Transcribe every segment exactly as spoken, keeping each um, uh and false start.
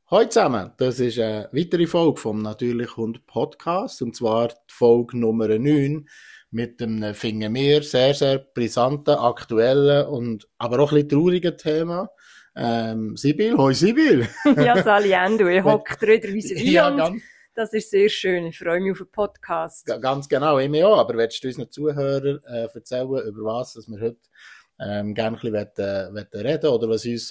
Hallo zusammen, das ist eine weitere Folge vom Natürlich Hund Podcast, und zwar die Folge Nummer neun mit einem, finden wir, sehr, sehr brisanten, aktuellen und aber auch ein bisschen traurigen Thema. Ähm, Sibyl, hoi Sibyl! Ja, Sally Endo, ich hocke drüber vis-à-vis Ja, und ganz, das ist sehr schön. Ich freue mich auf den Podcast. ga- ganz genau, ich mich auch, aber willst du unseren Zuhörern äh, erzählen, über was dass wir heute ähm, gerne ein bisschen wollen, wollen reden oder was uns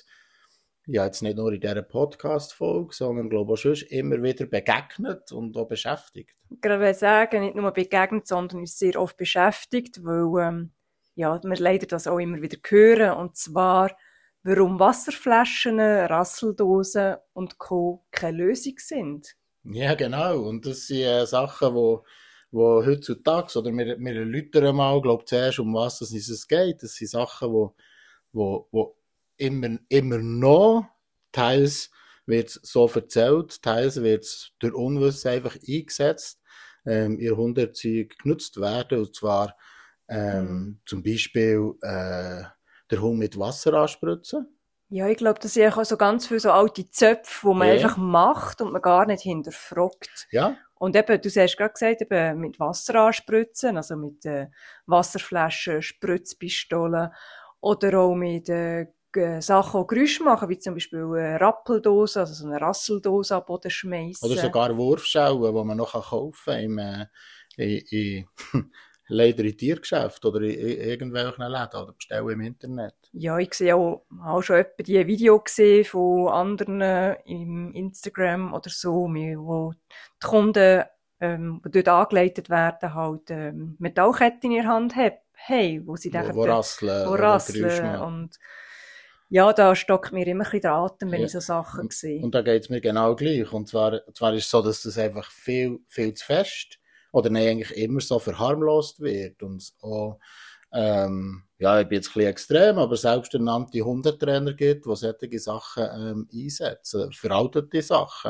ja jetzt nicht nur in dieser Podcast-Folge, sondern glaube ich auch sonst immer wieder begegnet und auch beschäftigt. Ich will sagen, nicht nur begegnet, sondern uns sehr oft beschäftigt, weil ähm, ja, wir leider das auch immer wieder hören, und zwar, warum Wasserflaschen, Rasseldosen und Co. keine Lösung sind. Ja, genau. Und das sind äh, Sachen, wo, wo heutzutage, oder wir, wir erläutern mal, glaube ich, zuerst, um was es es geht. Das sind Sachen, wo, wo, wo immer, immer noch, teils wird es so erzählt, teils wird es durch Unwissen einfach eingesetzt, ähm, ihr Hundeerziehung genutzt werden, und zwar, ähm, Mhm. zum Beispiel, äh, der Hund mit Wasser anspritzen. Ja, ich glaube, das sind auch so ganz viele so alte Zöpfe, die man Ja, einfach macht und man gar nicht hinterfragt. ja. Und eben, du hast gerade gesagt, eben mit Wasser anspritzen, also mit äh, Wasserflaschen, Spritzpistolen oder auch mit äh, G- Sachen, die Geräusche machen, wie zum Beispiel eine Rappeldose, also so eine Rasseldose am Boden Oder schmeißen. sogar Wurfschauen, die man noch kaufen kann im, äh, in, in, leider in Tiergeschäften oder in, in irgendwelchen Läden oder bestellen im Internet. Ja, ich sehe auch, auch schon etwa die Video gesehen von anderen äh, im Instagram oder so, mi- wo die Kunden, ähm, die dort angeleitet werden, halt ähm, Metallketten in ihrer Hand haben, hey, wo sie Wo, nachher wo rasseln wo oder Geräusche rasseln. machen. Und ja, da stockt mir immer ein bisschen der Atem, wenn Ja. ich so Sachen Und, sehe. und da geht es mir genau gleich. Und zwar, zwar ist es so, dass das einfach viel, viel zu fest oder nein, eigentlich immer so verharmlost wird. Und auch, ähm, ja, ich bin jetzt ein bisschen extrem, aber selbst ernannte Hundetrainer gibt, die solche Sachen ähm, einsetzen, veraltete Sachen.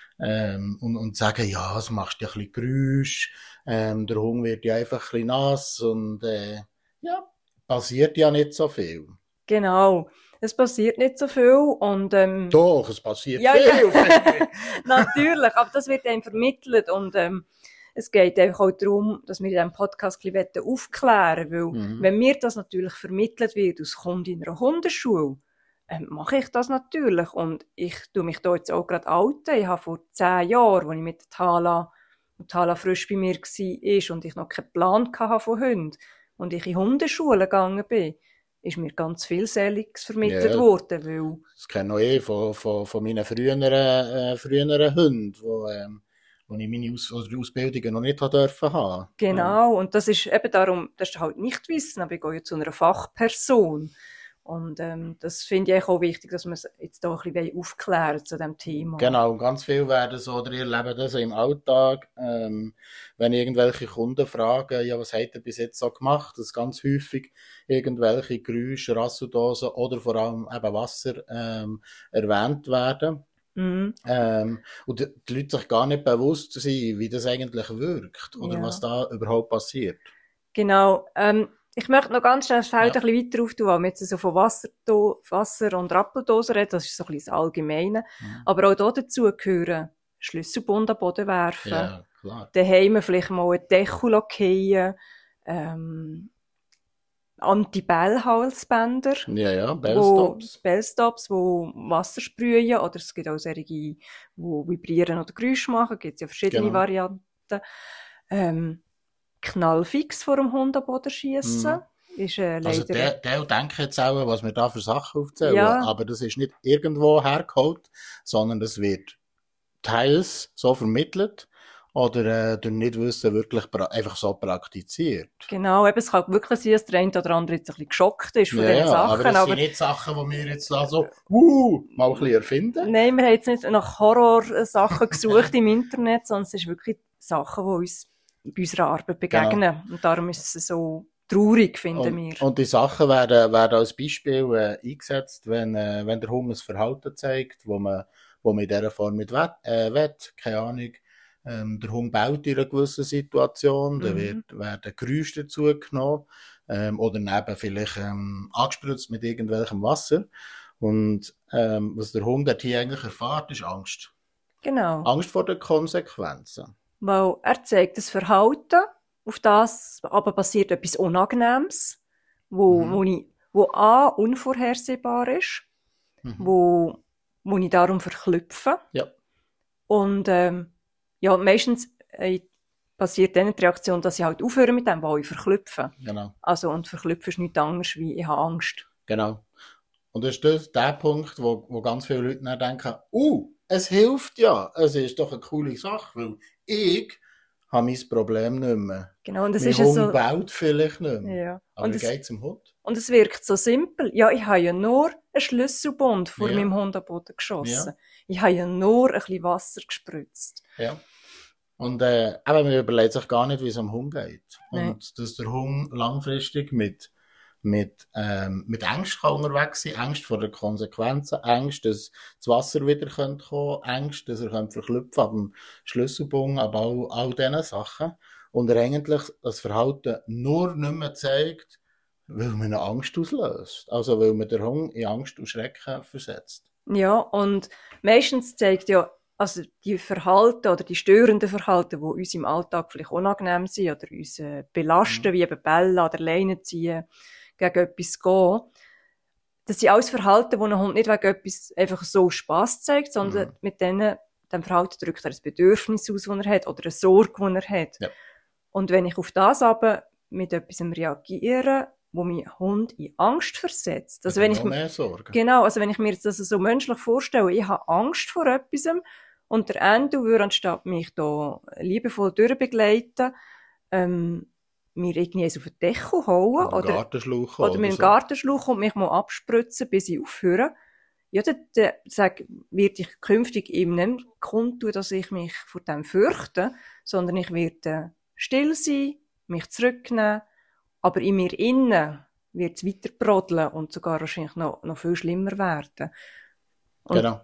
Ähm, und, und sagen, ja, es machst ja ein bisschen Geräusch, ähm, der Hund wird ja einfach ein bisschen nass und äh, ja, passiert ja nicht so viel. Genau. Es passiert nicht so viel und ähm, Doch, es passiert ja, viel, ja, finde ich. natürlich, aber das wird einem vermittelt und ähm, es geht einfach auch darum, dass wir in diesem Podcast ein bisschen aufklären wollen, weil Mhm. wenn mir das natürlich vermittelt wird aus Kundin in einer Hundeschule, ähm, mache ich das natürlich und ich tue mich da jetzt auch gerade outen. Ich habe vor zehn Jahren, als ich mit der Thala, und Thala frisch bei mir war und ich noch keinen Plan hatte von Hunden und ich in Hundeschulen gegangen bin, ist mir ganz viel Seliges vermittelt Ja, worden, weil das kenne ich eh von, von, von meinen früheren, äh, früheren Hunden, wo, ähm, wo ich meine Aus oder Ausbildungen noch nicht habe dürfen haben. Ja. genau, und das ist eben darum, das ist halt nicht Wissen, aber ich gehe ja zu einer Fachperson. Und ähm, das finde ich auch wichtig, dass wir es jetzt da ein bisschen aufklären zu diesem Thema. Genau, ganz viel werden so, oder ihr erlebt das im Alltag, ähm, wenn irgendwelche Kunden fragen, ja, was habt ihr bis jetzt so gemacht, dass ganz häufig irgendwelche Geräusche, Rasseldosen oder vor allem eben Wasser ähm, erwähnt werden. Mhm. Ähm, und die die Leute sich gar nicht bewusst sind, wie das eigentlich wirkt oder Ja. was da überhaupt passiert. Genau. Ähm, ich möchte noch ganz schnell das Feld Ja. ein bisschen weiter auftun, weil wir jetzt so von Wasser, Wasser und Rappeldosen reden, das ist so ein bisschen das Allgemeine. Mhm. Aber auch da dazu gehören Schlüsselbund an den Boden werfen, Ja, klar. daheim vielleicht mal einen Deckel fallen, ähm, Anti-Bell-Halsbänder, Ja, ja, wo Bellstops. Bellstops, wo Wasser sprühen, oder es gibt auch solche, die vibrieren oder Geräusche machen, gibt es ja verschiedene Genau. Varianten. Ähm, knallfix vor dem Hund am Boden schiessen, Mhm. ist äh, Also leider... der, der denkt jetzt auch, was wir da für Sachen aufzählen, Ja, aber das ist nicht irgendwo hergeholt, sondern das wird teils so vermittelt oder äh, durch Nichtwissen wirklich pra- einfach so praktiziert. genau, eben, es kann wirklich sein, dass der eine oder andere jetzt ein bisschen geschockt ist von Ja, diesen ja, aber Sachen, das aber sind nicht Sachen, die wir jetzt da so, uh, mal ein bisschen erfinden. nein, wir haben jetzt nicht nach Horrorsachen gesucht im Internet, sondern es ist wirklich Sachen, die uns bei unserer Arbeit Genau. begegnen. Und darum ist es so traurig, finden wir. Und, und die Sachen werden, werden als Beispiel äh, eingesetzt, wenn, äh, wenn der Hund ein Verhalten zeigt, wo man, wo man in dieser Form nicht will, äh, will. Keine Ahnung. Ähm, der Hund baut in einer gewissen Situation, dann Mhm. wird, werden Geräusche dazu genommen, ähm, oder neben vielleicht ähm, angespritzt mit irgendwelchem Wasser. Und ähm, was der Hund dort hier eigentlich erfährt, ist Angst. Genau. Angst vor den Konsequenzen. Weil er zeigt das Verhalten, auf das aber passiert etwas Unangenehmes, wo, Mhm. wo, ich, wo A, unvorhersehbar ist, Mhm. wo, wo ich darum verklüpfe. Ja. Und ähm, ja, meistens äh, passiert dann die Reaktion, dass ich halt aufhöre mit dem, weil ich verklüpfe. Genau. Also, und verklüpfen ist nichts anderes, wie ich habe Angst. Genau. Und das ist das, der Punkt, wo, wo ganz viele Leute dann denken, uh, es hilft ja, es ist doch eine coole Sache, weil ich habe mein Problem nicht mehr. Genau, und es Mein ist ja Hund so, baut vielleicht nicht mehr. ja. Aber Und wie es, geht es dem Hund? und es wirkt so simpel. Ja, ich habe ja nur einen Schlüsselbund vor Ja. meinem Hund am Boden geschossen. Ja. Ich habe ja nur ein bisschen Wasser gespritzt. Ja. Und äh, aber man überlegt sich gar nicht, wie es am Hund geht. Nein. Und dass der Hund langfristig mit, mit, ähm, mit Angst kann unterwegs sein, Angst vor den Konsequenzen, Angst, dass das Wasser wieder kommen könnte, Angst, dass er könnte verklüpfen ab dem Schlüsselbund, ab all, all diesen Sachen. Und er eigentlich das Verhalten nur nicht mehr zeigt, weil man eine Angst auslöst. Also weil man den Hund in Angst und Schrecken versetzt. Ja, und meistens zeigt ja, also die Verhalten oder die störenden Verhalten, die uns im Alltag vielleicht unangenehm sind oder uns äh, belasten, Mhm. wie eben bellen oder Leine ziehen, gegen etwas gehen, das sind alles Verhalten, wo ein Hund nicht wegen etwas einfach so Spass zeigt, sondern Mhm. mit denen, dem Verhalten drückt er ein Bedürfnis aus, das er hat, oder eine Sorge, die er hat. Ja. Und wenn ich auf das aber mit etwas reagiere, wo mein Hund in Angst versetzt, also Hat er wenn ich, noch mehr Sorgen. genau, also wenn ich mir jetzt das so menschlich vorstelle, ich habe Angst vor etwas und der Endo würde, anstatt mich da liebevoll durchbegleiten, ähm, mir irgendwie eins auf den Deckel hauen Oder oder, Gartenschlauch oder mit dem so. Gartenschlauch und mich mal abspritzen, bis ich aufhöre. Ja, dann, dann sag, werde ich künftig ihm nicht kundtun, dass ich mich vor dem fürchte, sondern ich werde still sein, mich zurücknehmen, aber in mir innen wird es weiter brodeln und sogar wahrscheinlich noch, noch viel schlimmer werden. Und Genau.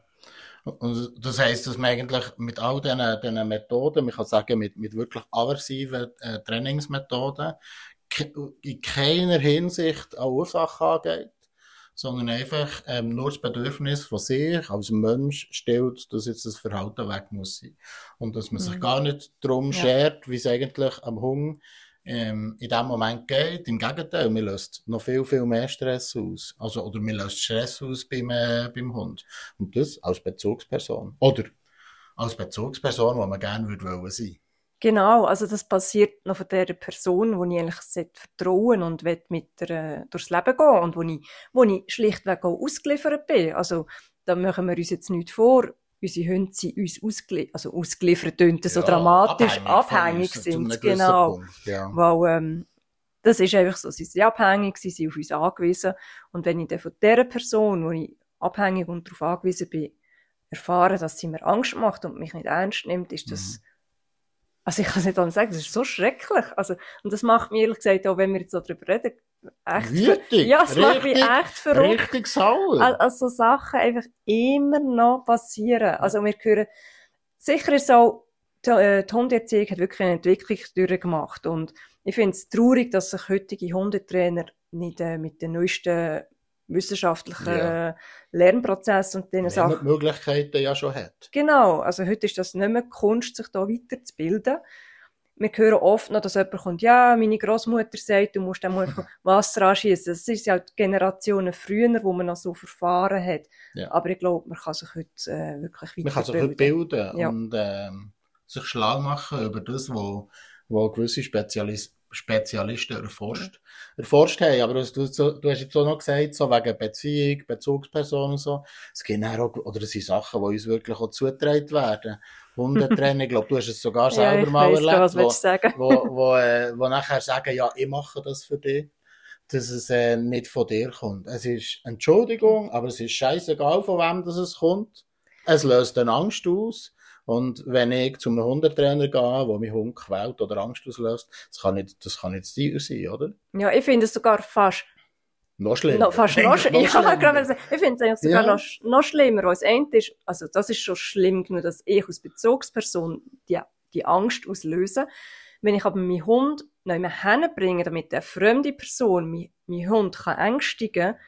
Und das heisst, dass man eigentlich mit all diesen, diesen Methoden, man kann sagen, mit, mit wirklich aversiven äh, Trainingsmethoden, ke- in keiner Hinsicht eine Ursache angeht, sondern einfach ähm, nur das Bedürfnis von sich als Mensch stellt, dass jetzt das Verhalten weg muss sein. Und dass man sich Mhm. gar nicht darum Ja. schert, wie es eigentlich am Hund ähm, in dem Moment geht. Im Gegenteil, man löst noch viel, viel mehr Stress aus. Also, oder man löst Stress aus beim, äh, beim Hund. Und das als Bezugsperson. Oder als Bezugsperson, die man gerne würde wollen sein. Genau, also das passiert noch von der Person, wo ich eigentlich sollte vertrauen und will mit der äh, durchs Leben gehen und wo ich, wo ich schlichtweg auch ausgeliefert bin. Also da machen wir uns jetzt nicht vor, unsere Hunde sind uns ausgeliefert, also ausgeliefert tönt so Ja, dramatisch, abhängig von abhängig uns, zu einem sind, gewissen genau. Punkt, ja. Weil ähm, das ist einfach so, sie sind abhängig, sie sind auf uns angewiesen und wenn ich dann von der Person, wo ich abhängig und darauf angewiesen bin, erfahre, dass sie mir Angst macht und mich nicht ernst nimmt, ist das Mhm. also ich kann es nicht anders sagen, das ist so schrecklich. Also, und das macht mich ehrlich gesagt, auch wenn wir jetzt so darüber reden, echt Wütig, ja, es macht mich richtig, echt verrückt. richtig sauer. Al- Also so Sachen einfach immer noch passieren. Also wir hören, sicher ist auch, die, äh, die Hundeerziehung hat wirklich eine Entwicklung durchgemacht und ich finde es traurig, dass sich heutige Hundetrainer nicht äh, mit den neuesten wissenschaftlichen Ja. äh, Lernprozessen und diesen Wenn man Sachen die Möglichkeiten ja schon hat. Genau, also heute ist das nicht mehr Kunst, sich da weiterzubilden. Wir hören oft noch, dass jemand kommt, ja, meine Großmutter sagt, du musst dem Hund Wasser anschießen. Das ist ja die Generationen früher, wo man noch so Verfahren hat. Ja. Aber ich glaube, man kann sich heute äh, wirklich Man kann sich heute weiterbilden. bilden Ja. und ähm, sich schlau machen über das, wo, wo gewisse Spezialis Spezialisten erforscht, erforscht haben. Aber du, du, du hast jetzt auch noch gesagt, so wegen Beziehung, Bezugsperson und so. Es gibt auch, oder es sind Sachen, die uns wirklich auch zugetragen werden. Hundetraining, ich glaube, du hast es sogar Ja, selber ich mal weiss gar, was erlebt, willst du sagen? wo, wo, wo, äh, wo nachher sagen, ja, ich mache das für dich, dass es äh, nicht von dir kommt. Es ist Entschuldigung, aber es ist scheißegal, von wem das es kommt. Es löst eine Angst aus. Und wenn ich zu einem Hundetrainer gehe, wo mein Hund quält oder Angst auslöst, das kann nicht, das kann nicht das Tier sein, oder? Ja, ich finde es sogar fast Noch schlimmer. noch, fast noch, Eigentlich sch ich kann schlimmer. gerade sagen, ich finde es eigentlich sogar Ja. noch, sch- noch schlimmer, weil das eine ist, also das ist schon schlimm genug, dass ich als Bezugsperson die, die Angst auslöse. Wenn ich aber meinen Hund noch immer hinbringe, damit eine fremde Person mein, mein Hund kann ängstigen,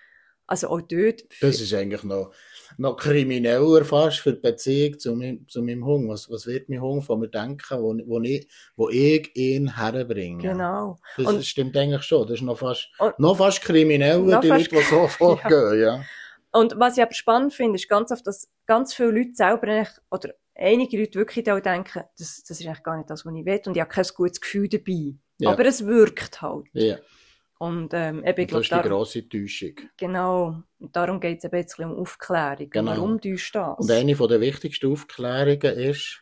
Also auch dort. Das ist eigentlich noch, noch krimineller fast für die Beziehung zu meinem, zu meinem Hund. Was, was wird mein Hund von mir denken, wo, wo, ich, wo ich ihn herbringe? Genau. Das, Und, das stimmt eigentlich schon. Das ist noch fast, und, noch fast krimineller, noch die fast, Leute, die so vorgehen. Ja. Ja. Und was ich aber spannend finde, ist ganz oft, dass ganz viele Leute selber eigentlich, oder einige Leute wirklich auch denken, das, das ist eigentlich gar nicht das, was ich will, und ich habe kein gutes Gefühl dabei. Ja. Aber es wirkt halt. Ja. Und, ähm, eben, ich und das ist die darum, grosse Täuschung. Genau. Und darum geht es eben jetzt um Aufklärung. Genau. Warum täuscht das? Und eine der wichtigsten Aufklärungen ist,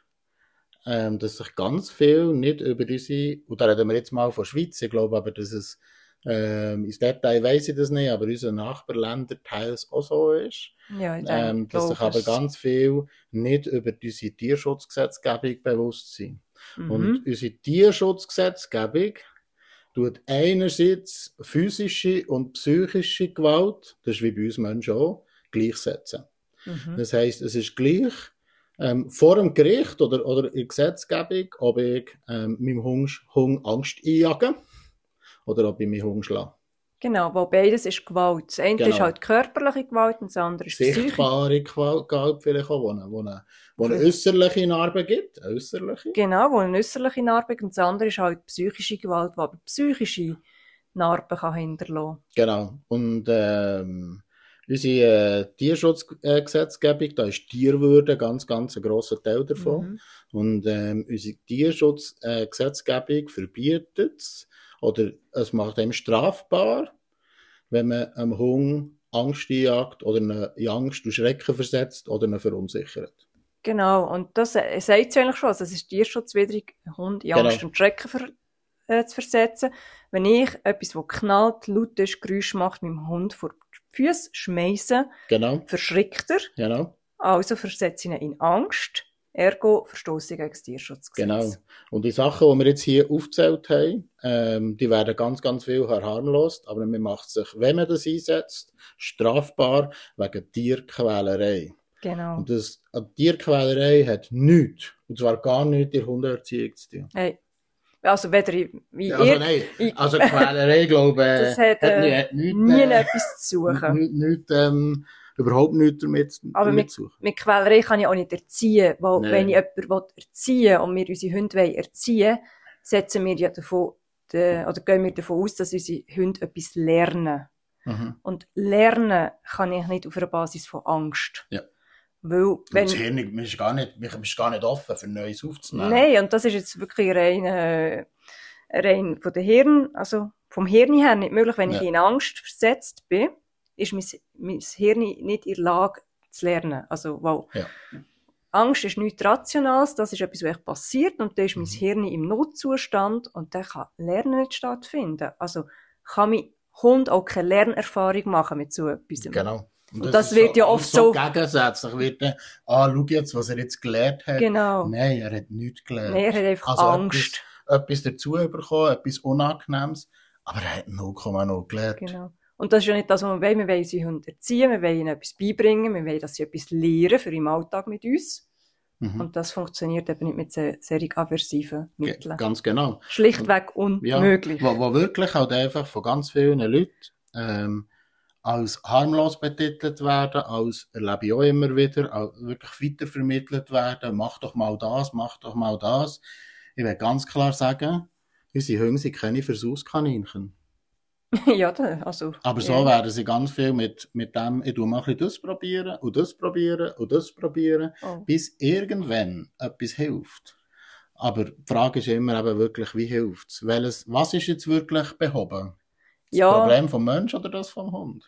ähm, dass sich ganz viel nicht über unsere, und da reden wir jetzt mal von Schweiz, ich glaube aber, dass es, ähm, ins Detail weiss ich das nicht, aber unsere Nachbarländer teils auch so ist. Ja, ich denke, Ähm, dass sich aber ganz viel nicht über unsere Tierschutzgesetzgebung bewusst sind. Mhm. Und unsere Tierschutzgesetzgebung tut einerseits physische und psychische Gewalt, das ist wie bei uns Menschen auch, gleichsetzen. Mhm. Das heisst, es ist gleich ähm, vor dem Gericht oder, oder in der Gesetzgebung, ob ich ähm, meinem Hund, Hund Angst einjage oder ob ich meinen Hund schlage. Genau, weil beides ist Gewalt. Das eine Genau. ist halt körperliche Gewalt und das andere ist psychische. Sichtbare Gewalt vielleicht auch, wo eine, wo eine, wo eine äußerliche Narbe gibt. Eine äußerliche. Genau, wo eine äußerliche Narbe gibt. Und das andere ist halt psychische Gewalt, die aber psychische Narben kann hinterlassen. Genau. Und ähm, unsere äh, Tierschutzgesetzgebung, da ist Tierwürde ganz, ganz ein grosser Teil davon. Mhm. Und ähm, unsere Tierschutzgesetzgebung verbietet es, oder es macht einem strafbar, wenn man einem Hund Angst einjagt oder ihn in Angst und Schrecken versetzt oder ihn verunsichert. Genau, und das äh, sagt es eigentlich schon. Also es ist tierschutzwidrig, einen Hund in Angst Genau. und Schrecken ver äh, zu versetzen. Wenn ich etwas, das knallt, laut ist, Geräusch macht, meinem Hund vor die Füße schmeißen, Genau. verschrickt er. Genau. Also versetze ich ihn in Angst. Ergo verstoße gegen das Tierschutzgesetz. Genau. Und die Sachen, die wir jetzt hier aufgezählt haben, ähm, die werden ganz, ganz viel verharmlost, aber man macht sich, wenn man das einsetzt, strafbar wegen Tierquälerei. Genau. Und das, eine Tierquälerei hat nichts, und zwar gar nichts in der Hundeerziehung zu tun. Hey. Also weder wie Ja, also nein, ich, also Quälerei, glaube ich, das hat, äh, hat nie, nie äh, etwas zu suchen. Nicht, nicht, ähm, überhaupt nichts damit, Aber damit mit, zu suchen. mit Quälerei kann ich auch nicht erziehen, weil Nein. wenn ich jemanden erziehen will und wir unsere Hunde erziehen wollen, setzen wir ja davon, de, oder gehen wir davon aus, dass unsere Hunde etwas lernen. Mhm. Und lernen kann ich nicht auf einer Basis von Angst. Ja. Weil, wenn, das Hirn, man ist gar nicht, man ist gar nicht offen, für Neues aufzunehmen. Nein, und das ist jetzt wirklich rein, äh, rein von der Hirn, also vom Hirn her nicht möglich. Wenn Ja. ich in Angst versetzt bin, ist mein, mein Hirn nicht in der Lage zu lernen. Also, weil Ja. Angst ist nichts Rationales, das ist etwas, was echt passiert, und dann ist mein Mhm. Hirn im Notzustand und dann kann Lernen nicht stattfinden. Also kann mein Hund auch keine Lernerfahrung machen mit so etwas. Genau. Und das wird ist ja oft so- gegensätzlich wird dann, ah, schau jetzt, was er jetzt gelernt hat. Genau. Nein, er hat nichts gelernt. Nein, er hat einfach Also Angst. Etwas, etwas dazu bekommen, etwas Unangenehmes, aber er hat null Komma null gelernt. Genau. Und das ist ja nicht das, was wir wollen. Wir wollen unsere Hunde erziehen, wir wollen ihnen etwas beibringen, wir wollen, dass sie etwas lernen für im Alltag mit uns. Mhm. Und das funktioniert eben nicht mit sehr, sehr aversiven Mitteln. Ge- Ganz genau. Schlichtweg Ja, unmöglich. wo, wo wirklich halt einfach von ganz vielen Leuten ähm, als harmlos betitelt werden, als, erlebe ich auch immer wieder, als wirklich weitervermittelt werden, mach doch mal das, mach doch mal das. Ich will ganz klar sagen, unsere Hunde sind keine Versuchskaninchen. Ja, da- also. Aber so ja. werden sie ganz viel mit, mit dem, ich tu mal ein bisschen das probieren, und das probieren, und das probieren, Oh. bis irgendwann etwas hilft. Aber die Frage ist immer eben wirklich, wie hilft's? Welches, was ist jetzt wirklich behoben? Das Ja. Problem vom Mensch oder das vom Hund?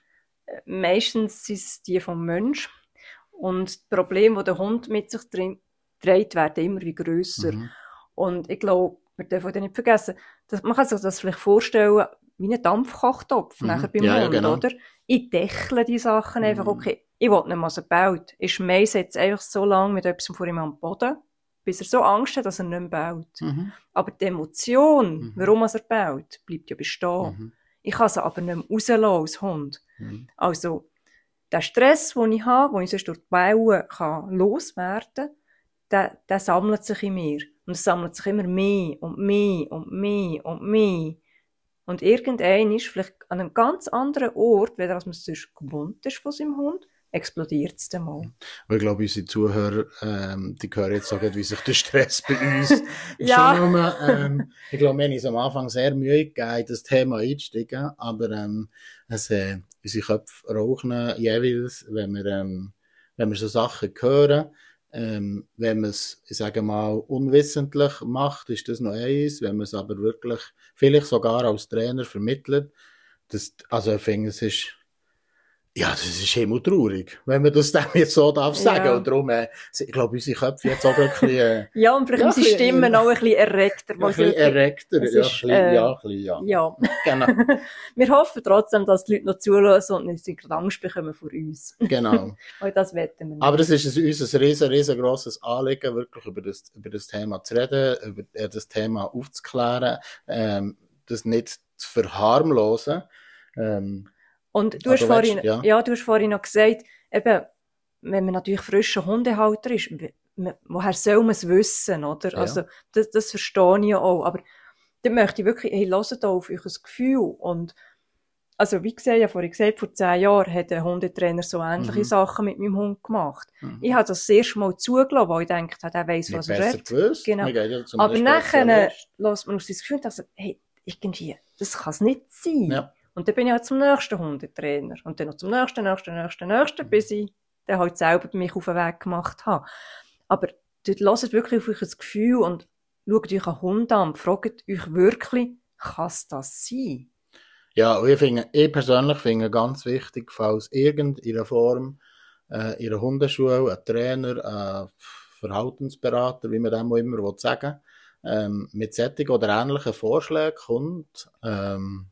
Meistens sind es die vom Mensch. Und die Probleme, die der Hund mit sich drin- trägt, werden immer wie grösser. Mhm. Und ich glaube, wir dürfen das nicht vergessen, dass, man kann sich das vielleicht vorstellen, wie ein Dampfkochtopf Mhm. nachher beim Ja, ja, Hund, genau. oder? Ich dechle die Sachen Mhm. einfach, okay, ich will nicht mal so baut. Ich schmeiße jetzt einfach so lange mit etwas vor ihm am Boden, bis er so Angst hat, dass er nicht mehr baut. Mhm. Aber die Emotion, Mhm. warum er baut, bleibt ja bestehen. Mhm. Ich kann sie aber nicht mehr rauslassen als Hund. Mhm. Also, der Stress, den ich habe, den ich sonst durch die Bauen kann loswerden, der, der sammelt sich in mir. Und es sammelt sich immer mehr und mehr und mehr und mehr. Und irgendein ist vielleicht an einem ganz anderen Ort, weder als man es sonst gewohnt ist von seinem Hund, explodiert es dann mal. Ich glaube, unsere Zuhörer, ähm, die hören jetzt sagen, wie sich der Stress bei uns Ja. schon nur, ähm, ich glaube, wir haben uns am Anfang sehr Mühe gegeben, in das Thema einzusteigen, aber ähm, es, äh, unsere Köpfe rauchen jeweils, wenn wir, ähm, wenn wir so Sachen hören. Ähm, wenn man es, ich sage mal, unwissentlich macht, ist das noch eins. Wenn man es aber wirklich, vielleicht sogar als Trainer vermittelt, das, also ich finde, es ist, ja, das ist himmeltraurig, wenn man das dem jetzt so darf sagen. Ja. Und darum, äh, ich glaube, unsere Köpfe jetzt auch ein bisschen, äh, Ja, und vielleicht Ja, unsere ein bisschen- Stimmen auch ein bisschen erregter. ja, weil ein sie bisschen wirklich- erregter. es Ja, ist, ein bisschen, äh, ja, ein bisschen, ja. Ja. Genau, Wir hoffen trotzdem, dass die Leute noch zulassen und nicht gerade Angst bekommen vor uns. genau. Weil das wetten wir nicht. Aber es ist ein- uns ein riesen, riesengroßes Anliegen, wirklich über das, über das Thema zu reden, über äh, das Thema aufzuklären, ähm, das nicht zu verharmlosen. Ähm, Und du Aber hast vorhin, willst- ja. ja. du hast vorhin noch gesagt, eben, wenn man natürlich frischer Hundehalter ist, w- m- woher soll man es wissen, oder? Ja. Also, das, das verstehe ich ja auch. Aber dann möchte ich wirklich, hey, hört da auf euer Gefühl. Und, also, wie gesagt, ja vorhin gesagt, vor zehn Jahren hat ein Hundetrainer so ähnliche Mhm. Sachen mit meinem Hund gemacht. Mhm. Ich habe das das erste Mal zugelassen, weil ich gedacht habe, er weiss, nicht was er besser redet. gewusst. Genau. Wir gehen ja zum Aber nachher Spezialist. lässt man aus das Gefühl, dass, hey, irgendwie, das kann es nicht sein. Ja. Und dann bin ich halt zum nächsten Hundetrainer. Und dann noch zum nächsten, nächsten, nächsten, nächsten, bis ich dann halt selber mich auf den Weg gemacht habe. Aber dort lasst wirklich auf euch das Gefühl und schaut euch einen Hund an und fragt euch wirklich, kann es das sein? Ja, und ich finde, ich persönlich finde ganz wichtig, falls irgendeiner Form, äh, in einer Hundeschule, ein Trainer, ein Verhaltensberater, wie man dem auch immer sagen will, ähm, mit solchen oder ähnlichen Vorschlägen kommt, ähm,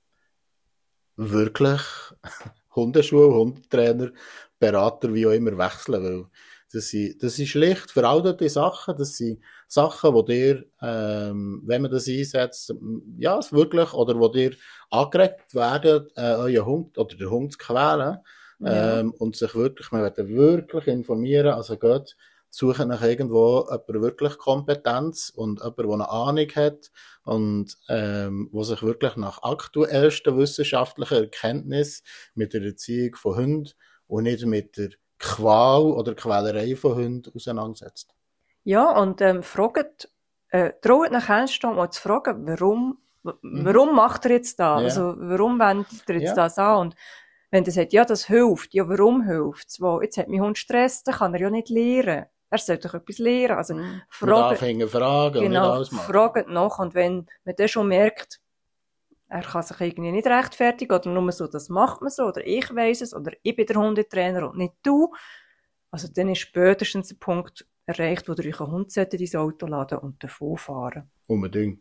wirklich Hundeschule, Hundetrainer, Berater, wie auch immer wechseln, weil das sind, das sind schlicht veraltete Sachen, das sind Sachen, wo dir, ähm, wenn man das einsetzt, ja, es wirklich, oder wo dir angeregt werden, äh, euren Hund oder den Hund zu quälen, Ja. ähm, und sich wirklich, man wird wirklich informieren, also geht, suchen nach irgendwo jemand wirklich Kompetenz und jemand, der eine Ahnung hat und ähm, wo sich wirklich nach aktuellsten wissenschaftlichen Erkenntnissen mit der Erziehung von Hunden und nicht mit der Qual oder Quälerei von Hunden auseinandersetzt. Ja, und ähm, fragt, äh, traut nach Ernsthaft mal zu fragen, warum, w- Mhm. warum macht er jetzt da? Ja. Also, warum wendet er jetzt Ja. das an? Und wenn er sagt, ja, das hilft, ja, warum hilft es? Jetzt hat mein Hund Stress, dann kann er ja nicht lernen. Er sollte doch etwas lernen. Also, Man fragt, darf hinterfragen und nicht genau, alles machen. fragt nach. Und wenn man dann schon merkt, er kann sich irgendwie nicht rechtfertigen oder nur so, das macht man so, oder ich weiss es, oder ich bin der Hundetrainer und nicht du. Also dann ist spätestens der Punkt erreicht, wo ihr euch einen Hund solltet ins Auto laden und davon fahren. Unbedingt.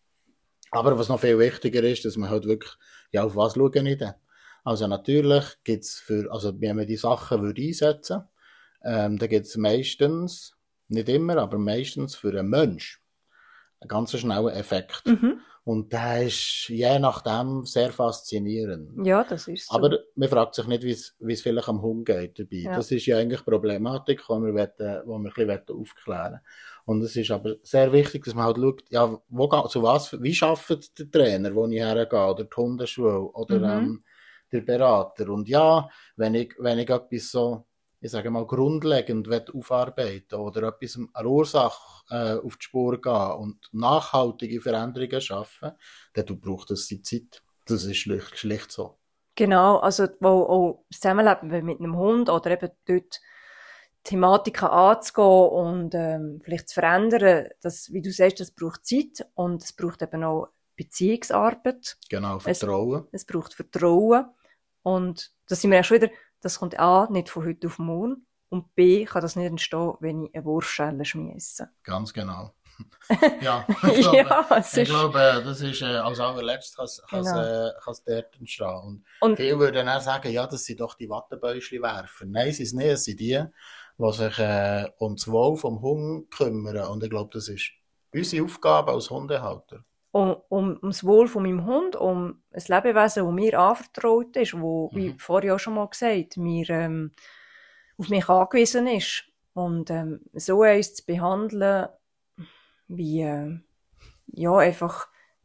Aber was noch viel wichtiger ist, dass man halt wirklich, ja, auf was schauen ich denn? Also natürlich gibt's für, also wenn man die Sachen würde einsetzen, ähm, da gibt's meistens, nicht immer, aber meistens für einen Mensch einen ganz schnellen Effekt. Mhm. Und der ist je nachdem sehr faszinierend. Ja, das ist so. Aber man fragt sich nicht, wie es, wie es vielleicht am Hund geht dabei. Ja. Das ist ja eigentlich die Problematik, die wir, wollen, die wir ein bisschen aufklären wollen. Und es ist aber sehr wichtig, dass man halt schaut, ja, wo, geht- zu was, wie arbeitet der Trainer, wo ich hergehe, oder die Hundeschule, oder Mhm. ähm, der Berater. Und ja, wenn ich, wenn ich etwas so, ich sage mal, grundlegend will aufarbeiten oder etwas einer Ursache äh, auf die Spur gehen und nachhaltige Veränderungen schaffen, dann braucht es die Zeit. Das ist schlicht, schlicht so. Genau, also wo auch das Zusammenleben mit einem Hund oder eben dort Thematiken anzugehen und ähm, vielleicht zu verändern, das, wie du sagst, das braucht Zeit und es braucht eben auch Beziehungsarbeit. Genau, Vertrauen. Es braucht Vertrauen. Und das sind wir auch schon wieder, das kommt A, nicht von heute auf morgen. Und B, kann das nicht entstehen, wenn ich eine Wurfschelle schmiesse. Ganz genau. ja, ich glaube, Ja, es ich ist, glaube, das ist, äh, als allerletztes kann es Genau. äh, kann's dort entstehen. Und, und viele würden dann sagen, ja, das sind doch die Wattebäuschli-Werfer. Nein, sie sind nicht, es sind die, die sich äh, um das Wohl vom Hund kümmern. Und ich glaube, das ist unsere Aufgabe als Hundehalter. um, um, um das Wohl von meinem Hund, um ein Lebewesen, das mir anvertraut ist, wo, wie Mhm. vorher auch schon mal gesagt, mir ähm, auf mich angewiesen ist. Und ähm, so eins zu behandeln, wie, äh, ja, einfach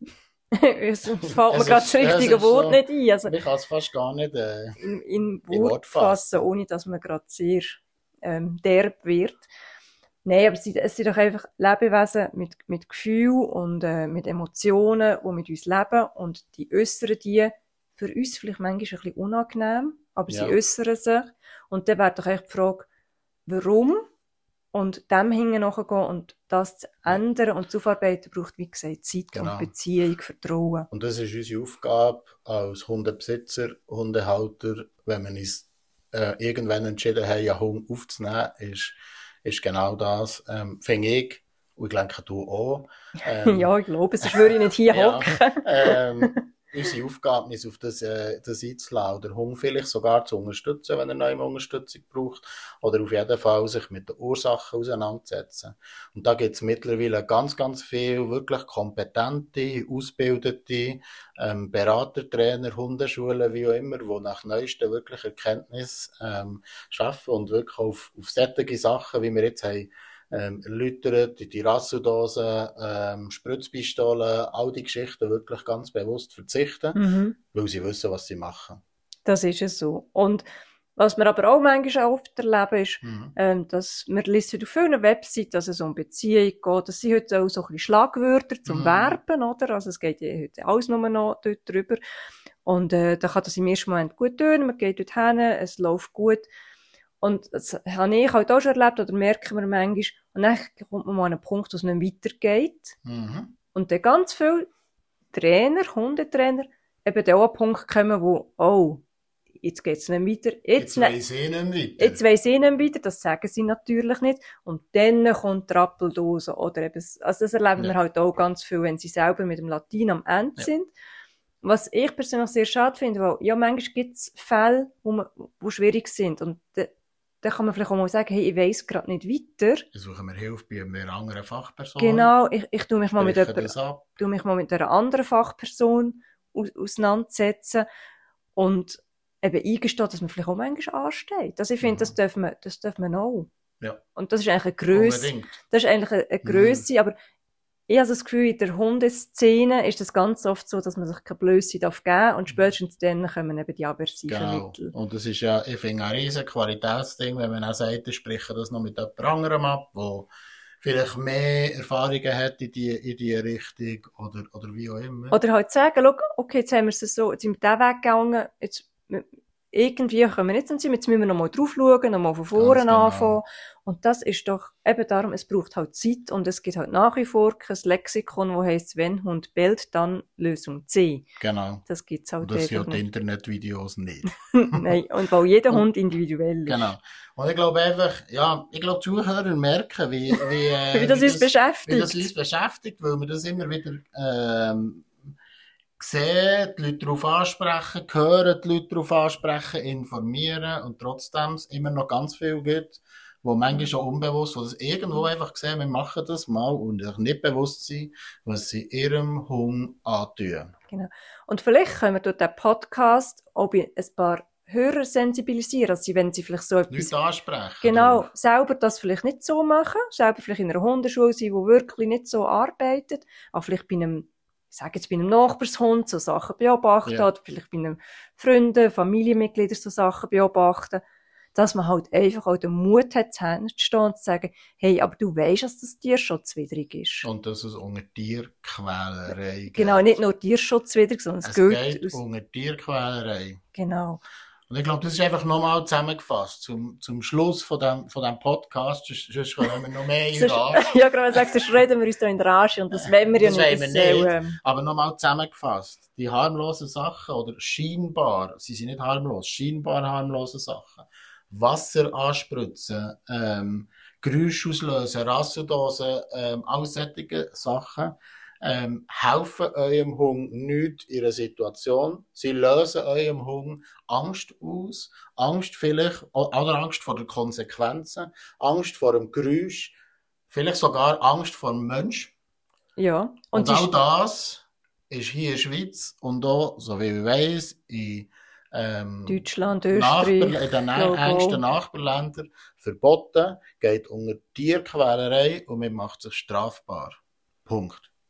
Es fällt mir Es gerade ist- das es richtige ist Wort so- nicht ein. Also Ich kann es fast gar nicht... Äh, in, in in Wort Wort fassen. fassen, ohne dass man gerade sehr ähm, derb wird. Nein, aber es sind, es sind doch einfach Lebewesen mit, mit Gefühl und äh, mit Emotionen, die mit uns leben. Und die äußern die für uns vielleicht manchmal ein bisschen unangenehm, aber Ja. sie äußern sich. Und dann wäre doch echt die Frage, warum? Und dem hinten nachgehen und das zu ändern und zu aufarbeiten, braucht, wie gesagt, Zeit Genau. und Beziehung, Vertrauen. Und das ist unsere Aufgabe als Hundebesitzer, Hundehalter, wenn wir uns äh, irgendwann entschieden haben, einen Hund aufzunehmen, ist, ist genau das, ähm, finde ich, und ich denke, du auch. Ähm, Ja, ich glaube, sonst würde ich nicht hier ja, hocken. ähm, unsere Aufgabe ist, auf das, äh, das einzuladen, den Hund vielleicht sogar zu unterstützen, wenn er neue Unterstützung braucht, oder auf jeden Fall sich mit den Ursachen auseinandersetzen. Und da gibt es mittlerweile ganz, ganz viel wirklich kompetente, ausgebildete ähm, Berater, Trainer, Hundeschulen, wie auch immer, die nach neuesten wirklich Erkenntnissen ähm, arbeiten und wirklich auf, auf solche Sachen, wie wir jetzt haben, ähm, erläutert, die Rasseldosen, ähm, Spritzpistolen, all die Geschichten wirklich ganz bewusst verzichten, Mhm. weil sie wissen, was sie machen. Das ist es so. Und was wir aber auch manchmal oft erleben, ist, Mhm. ähm, dass wir lesen auf vielen Webseiten, dass es um Beziehung geht. Das sind heute auch so ein bisschen Schlagwörter zum Mhm. Werben, oder? Also es geht ja heute alles nur noch dort drüber. Und äh, da kann das im ersten Moment gut tun, man geht dort hin, es läuft gut. Und das habe ich halt auch schon erlebt, oder merken wir manchmal. Und dann kommt man mal an einen Punkt, wo es nicht weitergeht. Mhm. Und dann ganz viele Trainer, Hundetrainer, eben dann auch an einen Punkt kommen, wo, oh, jetzt geht's nicht weiter, Jetzt jetzt, ne- weiss ich nicht weiter. jetzt weiss ich nicht weiter, das sagen sie natürlich nicht. Und dann kommt die Rappeldose, oder eben, also das erleben Ja. wir halt auch ganz viel, wenn sie selber mit dem Latein am Ende Ja. sind. Was ich persönlich sehr schade finde, weil, ja, manchmal gibt's Fälle, wo, man, wo schwierig sind. Und da, da kann man vielleicht auch mal sagen, hey, ich weiss gerade nicht weiter. Dann suchen wir Hilfe bei einer anderen Fachperson. Genau, ich, ich tu mich mal mit Sprechen jemand, das ab. tu mich mal mit einer anderen Fachperson aus, auseinandersetzen und eben eingestehen, dass man vielleicht auch manchmal ansteht. Also ich finde, Mhm. das darf man, das darf man auch. Ja. Und das ist eigentlich eine Grösse. Unbedingt. Das ist eigentlich eine, eine Grösse, aber ich habe das Gefühl, in der Hundeszene ist das ganz oft so, dass man sich keine Blöße darf geben und spätestens dann kommen eben die aversiven Genau. Mittel. Und das ist ja, ich finde, ein riesen Qualitätsding, wenn man auch sagt, ich spreche das noch mit jemand anderem ab, der vielleicht mehr Erfahrungen hat in die, in die Richtung oder, oder wie auch immer. Oder halt sagen, schau, okay, jetzt haben wir es so, jetzt sind wir diesen Weg gegangen, jetzt, irgendwie können wir nicht zum Ziel, jetzt müssen wir nochmal drauf schauen, nochmal von vorne genau. anfangen. Und das ist doch eben darum, es braucht halt Zeit und es gibt halt nach wie vor kein Lexikon, wo heisst, wenn Hund bellt, dann Lösung C. Genau. Das gibt's halt Und das sind ja einfach die nicht. Internetvideos nicht. Nein, und weil jeder Und- Hund individuell ist. Genau. Und ich glaube einfach, ja, ich glaube, die Zuhörer merken, wie, wie, äh, Wie das uns beschäftigt. Wie das uns beschäftigt, weil wir das immer wieder, ähm, sehen, die Leute darauf ansprechen, hören die Leute darauf ansprechen, informieren und trotzdem es immer noch ganz viel gibt, wo manchmal schon unbewusst, wo das irgendwo einfach sehen, wir machen das mal und sich nicht bewusst sein, was sie ihrem Hund antun. Genau. Und vielleicht können wir durch den Podcast auch bei ein paar Hörer sensibilisieren, dass sie, wenn sie vielleicht so etwas, Leute ansprechen. genau, selber das vielleicht nicht so machen, selber vielleicht in einer Hundeschule sein, wo wirklich nicht so arbeitet, aber vielleicht bei einem, ich sage jetzt bei einem Nachbarshund so Sachen beobachten, Ja. oder vielleicht bei einem Freunden, Familienmitgliedern so Sachen beobachten, dass man halt einfach auch den Mut hat, zu Händen zu stehen und zu sagen, hey, aber du weisst, dass das tierschutzwidrig ist. Und dass es unter Tierquälerei geht. Genau, nicht nur tierschutzwidrig, sondern es, Es gilt geht aus, unter Tierquälerei. genau. Und ich glaube, das ist einfach nochmal zusammengefasst. Zum, zum Schluss von dem, von dem Podcast, sonst, sonst können wir noch mehr in Sonst- Rage. Ja, gerade gesagt, sonst reden wir uns da in der Rage und das wollen wir ja Das nicht. wollen Das wir soll, nicht. ähm, Aber nochmal zusammengefasst. Die harmlosen Sachen, oder scheinbar, sie sind nicht harmlos, scheinbar harmlose Sachen. Wasser anspritzen, ähm, Geräusche auslösen, Rasseldosen, ähm, all solche Sachen, ähm, helfen eurem Hund nicht in einer Situation. Sie lösen eurem Hund Angst aus. Angst vielleicht, oder Angst vor den Konsequenzen, Angst vor dem Geräusch, vielleicht sogar Angst vor dem Mensch. ja. Und, Und, all die, das ist hier in der Schweiz und auch, so wie ich weiss, in, ähm, Deutschland, Nachbar, Österreich, in den glaube ich engsten auch. Nachbarländern verboten, geht unter Tierquälerei und man macht sich strafbar. Punkt.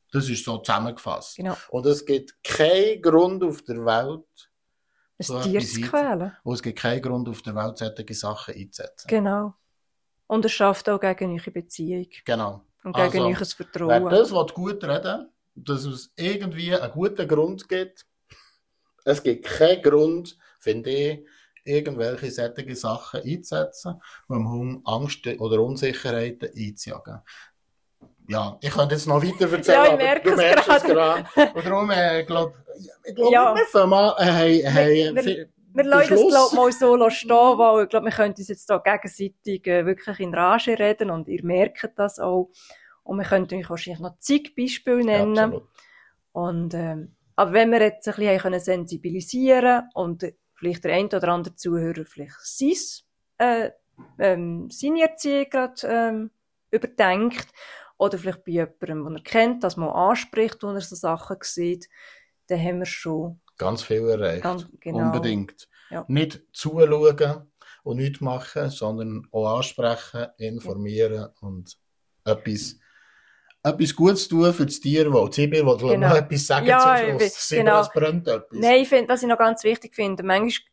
Das ist so zusammengefasst. Genau. Und es gibt keinen Grund auf der Welt, Ein so Tier etwas zu einzu- quälen. wo es gibt keinen Grund auf der Welt, solche Sachen einzusetzen. Genau. Und es schafft auch gegen eure Beziehung. Genau. Und gegen Also, euch wer Vertrauen. das will gut reden, dass es irgendwie einen guten Grund gibt, es gibt keinen Grund, finde ich, irgendwelche solche Sachen einzusetzen, um dem Hund Angst oder Unsicherheiten einzujagen. Ja, ich könnte jetzt noch weiter erzählen, Ja, ich aber merke du es merkst es gerade. gerade. Und darum, äh, glaub, ich glaube, Ja. wir fangen mal, äh, hey, hey, Wir- für- Wir den lassen das, Schluss. glaub, mal so stehen, weil ich glaube, wir können uns jetzt da gegenseitig äh, wirklich in Rage reden und ihr merkt das auch. Und wir könnten euch wahrscheinlich noch zig Beispiele Ja, nennen. absolut. Und, ähm, aber wenn wir jetzt ein bisschen haben können sensibilisieren und äh, vielleicht der ein oder andere Zuhörer vielleicht sein, äh, ähm, seine Erziehung gerade ähm, überdenkt oder vielleicht bei jemandem, den er kennt, das mal anspricht, wo er so Sachen sieht, dann haben wir schon Ganz viel erreicht. Ganz- genau. Unbedingt. Ja. Nicht zuschauen und nichts machen, sondern auch ansprechen, informieren und etwas, etwas Gutes tun für das Tierwohl. Sibyl, willst du Genau. noch etwas sagen Ja, zum ich Schluss? will- Sibyl, genau. es brennt etwas. Nein, ich finde, was ich noch ganz wichtig finde, manchmal,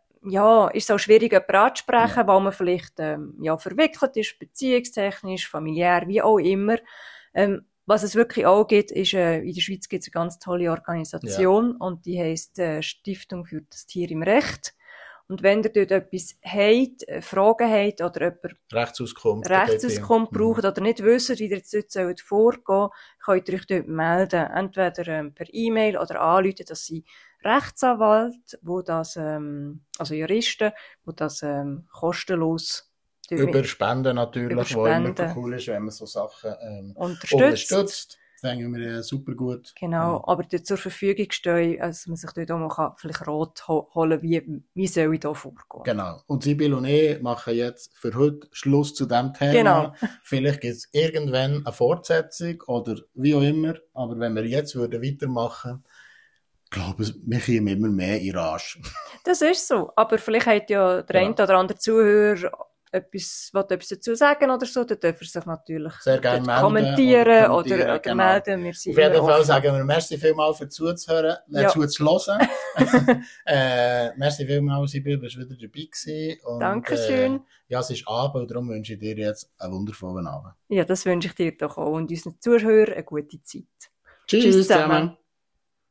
ja, ist es auch schwierig, jemanden anzusprechen, Ja. weil man vielleicht, ähm, ja, verwickelt ist, beziehungstechnisch, familiär, wie auch immer. Ähm, was es wirklich auch gibt, ist, äh, in der Schweiz gibt es eine ganz tolle Organisation und die heisst äh, Stiftung für das Tier im Recht. Und wenn ihr dort etwas habt, äh, Fragen habt oder jemand Rechtsauskunft. Rechtsauskunft Mhm. braucht oder nicht wisst, wie ihr jetzt dort sollt vorgehen, könnt ihr euch dort melden. Entweder ähm, per E-Mail oder anrufen, dass sie Rechtsanwalt, wo das, ähm, also Juristen, wo das ähm, kostenlos dort Über mit Spenden natürlich, Über wo immer Spenden. cool ist, wenn man so Sachen ähm, unterstützt. unterstützt. Das denken wir äh, super gut. Genau, aber dort zur Verfügung stehen, also man sich dort auch mal kann, vielleicht Rat ho- holen, wie, wie soll ich da vorgehen. Genau. Und Sibyl und ich machen jetzt für heute Schluss zu diesem Thema. Genau. Vielleicht gibt es irgendwann eine Fortsetzung oder wie auch immer. Aber wenn wir jetzt würden weitermachen, glaube ich, wir kommen immer mehr in Rage. Das ist so, aber vielleicht hat ja der Genau. eine oder andere Zuhörer etwas, will etwas dazu sagen oder so, dann dürfen sie sich natürlich Sehr gerne dort melden kommentieren oder oder, kommentieren, oder, genau. melden. Wir sind Auf jeden immer Fall offen. sagen wir merci vielmals für zuzuhören, äh, Ja. zuzuhören. äh, merci vielmals, Sibyl, bist wieder dabei gewesen. Und, Dankeschön. Äh, ja, es ist Abend und darum wünsche ich dir jetzt einen wundervollen Abend. Ja, das wünsche ich dir doch auch und unseren Zuhörern eine gute Zeit. Tschüss, Tschüss zusammen. zusammen.